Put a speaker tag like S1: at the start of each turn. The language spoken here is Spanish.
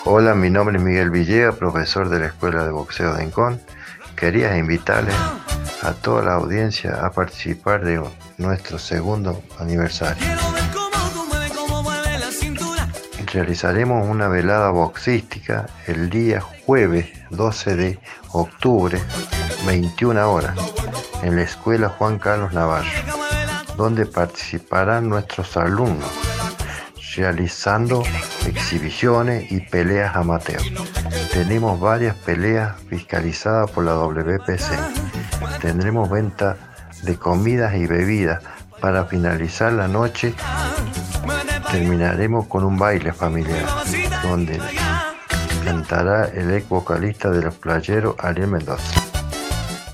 S1: Hola, mi nombre es Miguel Villegas, profesor de la Escuela de Boxeo de Encon. Quería invitarles a toda la audiencia a participar de nuestro segundo aniversario. Realizaremos una velada boxística el día jueves 12 de octubre, 21 horas, en la Escuela Juan Carlos Navarro, donde participarán nuestros alumnos, realizando exhibiciones y peleas amateur. Tenemos varias peleas fiscalizadas por la WPC. Tendremos venta de comidas y bebidas. Para finalizar la noche, terminaremos con un baile familiar, donde cantará el ex vocalista de Los Playeros, Ariel Mendoza.